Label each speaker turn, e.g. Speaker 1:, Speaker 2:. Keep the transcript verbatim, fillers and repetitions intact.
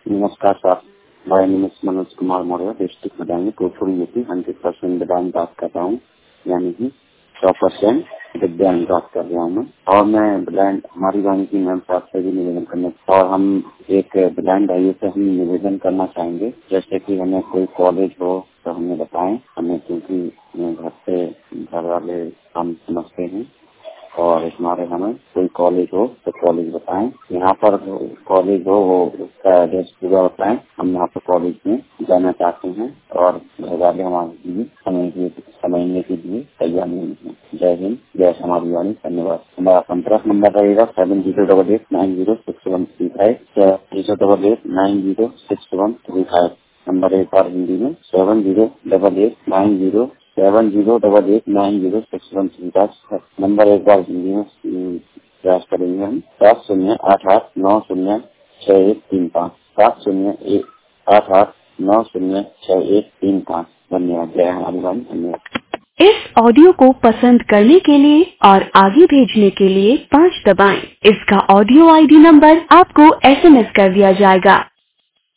Speaker 1: नमस्कार sir, my name is Manoj Kumar Maurya, district Badaun, Bhojpuri UP. Hundred percent Badaun बात कर रहा हूँ, यानी कि सौ परसेंट दिव्यांग बात कर रहा हूँ मैं। और मैं ब्लाइंड हमारी वाणी की मैम साहब से भी निवेदन करने और हम एक ब्लाइंड भाइयों से हम निवेदन करना चाहेंगे, जैसे कि हमें कोई कॉलेज हो तो हमें बताएं, हमें क्योंकि घर से घर वाले हम समझते हैं और हमारे हमें कोई कॉलेज हो तो कॉलेज बताएं। यहाँ पर कॉलेज हो वो उसका एड्रेस पूरा बताएं, हम यहाँ पर कॉलेज में जाना चाहते हैं और घर वाले हमारे लिए समझने समझने के लिए तैयार नहीं है। जय हिंद, जय हमारी वाणी, धन्यवाद। हमारा संपर्क नंबर रहेगा seven zero double eight nine zero six one three five zero double eight nine zero six one three five. Number एक बार हिंदी में seven zero double eight nine zero seven zero double eight nine zero six one three five. Number एक बार हिंदी में प्रयास करेंगे हम। सात शून्य आठ आठ नौ शून्य छह एक तीन पाँच सात शून्य एक आठ आठ नौ शून्य छह एक तीन पाँच। धन्यवाद। जय हमारी वाणी। धन्यवाद।
Speaker 2: इस ऑडियो को पसंद करने के लिए और आगे भेजने के लिए पाँच दबाएं। इसका ऑडियो आईडी नंबर आपको एसएमएस कर दिया जाएगा।